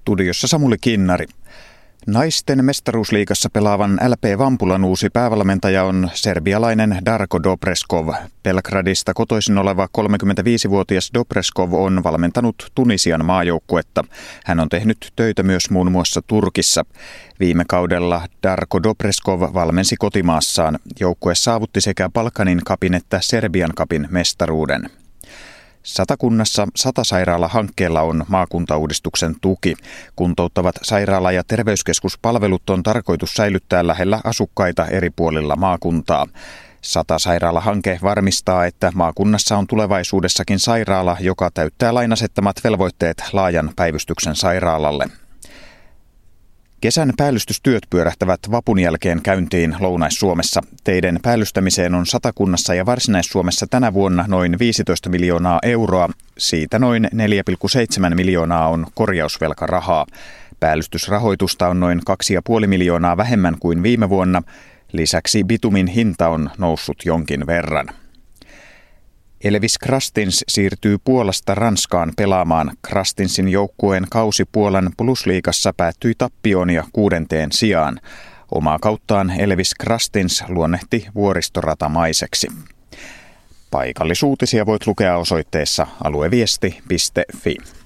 Studiossa Samuli Kinnari. Naisten mestaruusliigassa pelaavan LP Vampulan uusi päävalmentaja on serbialainen Darko Dobreskov. Belgradista kotoisin oleva 35-vuotias Dobreskov on valmentanut Tunisian maajoukkuetta. Hän on tehnyt töitä myös muun muassa Turkissa. Viime kaudella Darko Dobreskov valmensi kotimaassaan. Joukkue saavutti sekä Balkanin cupin että Serbian cupin mestaruuden. Satakunnassa 100-sairaala-hankkeella on maakuntauudistuksen tuki. Kuntouttavat sairaala- ja terveyskeskuspalvelut on tarkoitus säilyttää lähellä asukkaita eri puolilla maakuntaa. 100-sairaala-hanke varmistaa, että maakunnassa on tulevaisuudessakin sairaala, joka täyttää lain asettamat velvoitteet laajan päivystyksen sairaalalle. Kesän päällystystyöt pyörähtävät vapun jälkeen käyntiin Lounais-Suomessa. Teiden päällystämiseen on Satakunnassa ja Varsinais-Suomessa tänä vuonna noin 15 miljoonaa euroa. Siitä noin 4,7 miljoonaa on korjausvelkarahaa. Päällystysrahoitusta on noin 2,5 miljoonaa vähemmän kuin viime vuonna. Lisäksi bitumin hinta on noussut jonkin verran. Elvis Krastins siirtyy Puolasta Ranskaan pelaamaan. Krastinsin joukkueen kausi Puolan Plusliigassa päättyi tappioon ja 6. sijaan. Omaa kauttaan Elvis Krastins luonnehti vuoristoratamaiseksi. Paikallisuutisia voit lukea osoitteessa alueviesti.fi.